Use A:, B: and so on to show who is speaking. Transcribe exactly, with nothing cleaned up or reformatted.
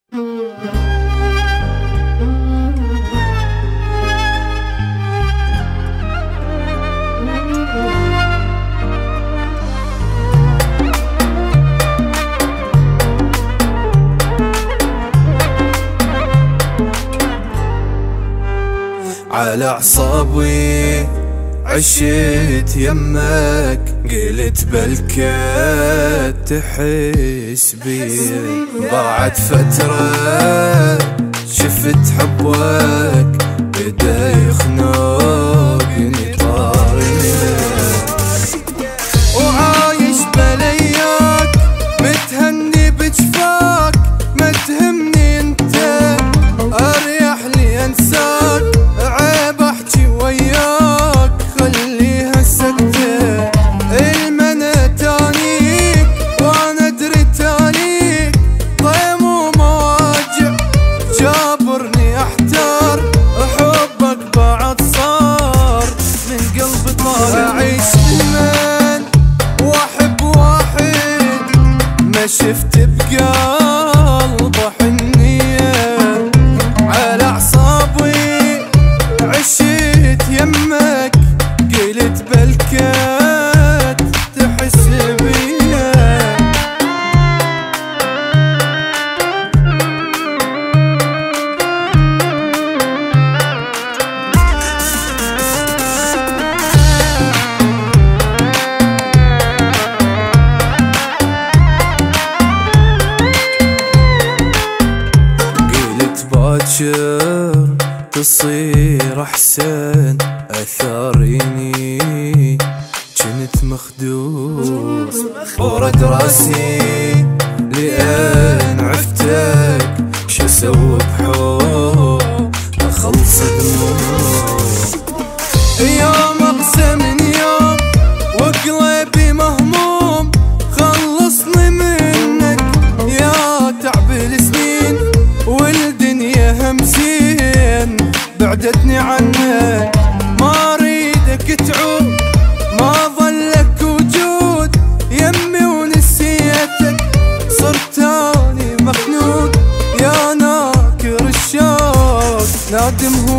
A: على أعصابي عشيت يمك، قلت بلكت تحس بي. ضاعت فترة شفت حبك بدا يخنقني طاري، وعايش بلياك متهني بجفاك. ما تهمني انت اريح لي انساك، عيب احكي وياك خليها سكتة. المنى تانيك وانا ادري تانيك، ضيم ومواجع جابرني احتار. حبك بعد صار من قلبي طار. اعيش من واحب واحد ما شفت بقلبه حنية. على اعصابي عشيت يمك، قلت بلكت تحس بيا. قلت باكر تصير احسن، اثاريني كنت مخدوع. ورد راسي لان عفتك، شو اسوي بحب اخلص دموع. يوم اقسى من يوم وقلبي مهموم، خلصني منك يا تعب السنين. والدنيا همزين بعدتني عنك، ما اريدك تعود ما ظلك وجود يمي. ونسيتك صرت اني مخنوق يا ناكر الشوق. نادم